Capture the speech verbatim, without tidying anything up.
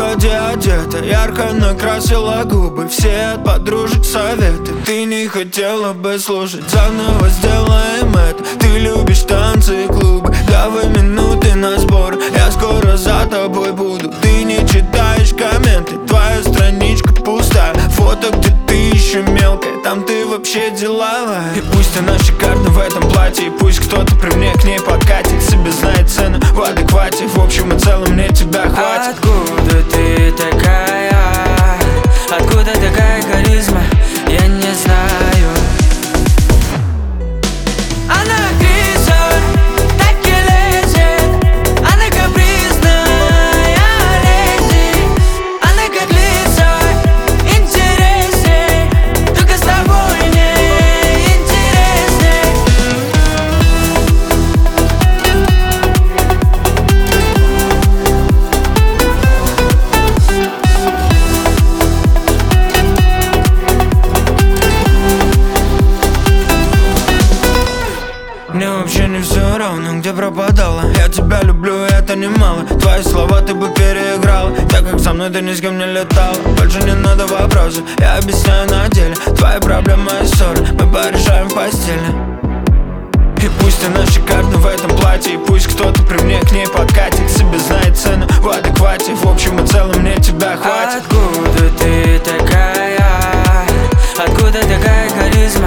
вроде одета, ярко накрасила губы. Все от подружек советы, ты не хотела бы слушать. Заново сделаем это, ты любишь танцы и клубы. Давай минуты на сбор, я скоро за тобой буду. Ты не читаешь комменты, твоя страничка пустая. Фото, где ты еще мелкая, там ты вообще деловая. И пусть она шикарна в этом платье, и пусть кто-то при мне к ней подкатит. Себе знает цену в адеквате, в общем и целом мне тебя хватит. Откуда ты такая? Откуда такая харизма? Я не знаю. Она актриса, так и лезет. Она капризная леди. Она как лица, интересней. Только с тобой не интересней. Мне вообще не все равно, где пропадала. Я тебя люблю, и это немало. Твои слова ты бы переиграла, так как со мной ты ни с кем не летала. Больше не надо вопросов, я объясняю на деле. Твои проблемы и ссоры мы порешаем в постели. И пусть она шикарна в этом платье, и пусть кто-то при мне к ней подкатит. Себе знает цену в адеквате, в общем и целом мне тебя хватит. Откуда ты такая? Откуда такая харизма?